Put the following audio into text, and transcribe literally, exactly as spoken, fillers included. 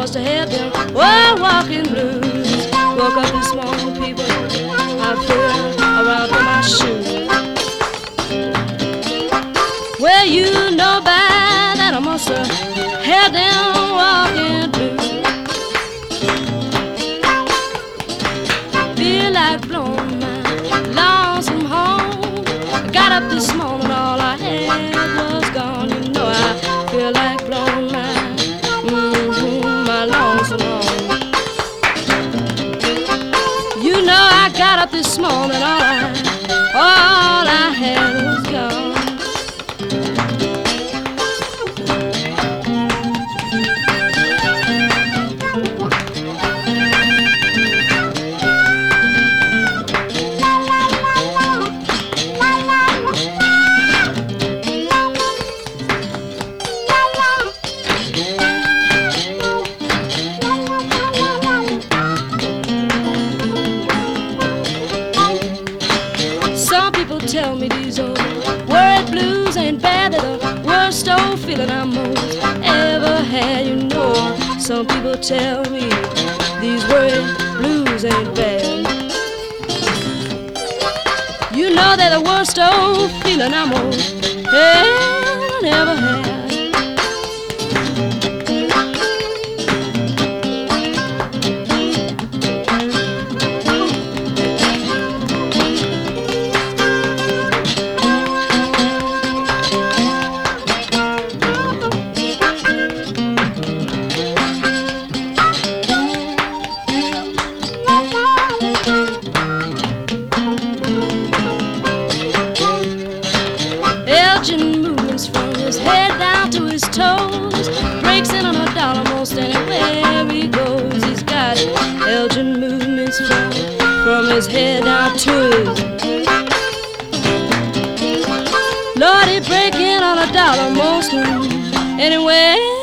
must have had them oh, walking blues. Woke up this morning, people, I feel around in my shoes. Well, you know by that I must have had them walking blues. Feel like blowing my lonesome home. I got up this morning, all I had was gone. You know I feel like blowing my, mm-hmm, my lonesome home. You know I got up this morning, all I, all I had was gone. Some people tell me these old worried blues ain't bad. They're the worst old feeling I most ever had, you know. Some people tell me these worried blues ain't bad. You know they're the worst old feeling I most ever had. Elgin movements from his head down to his toes. Breaks in on a dollar most anywhere he goes. He's got Elgin movements from, from his head down to his. Lord, he break in on a dollar most anywhere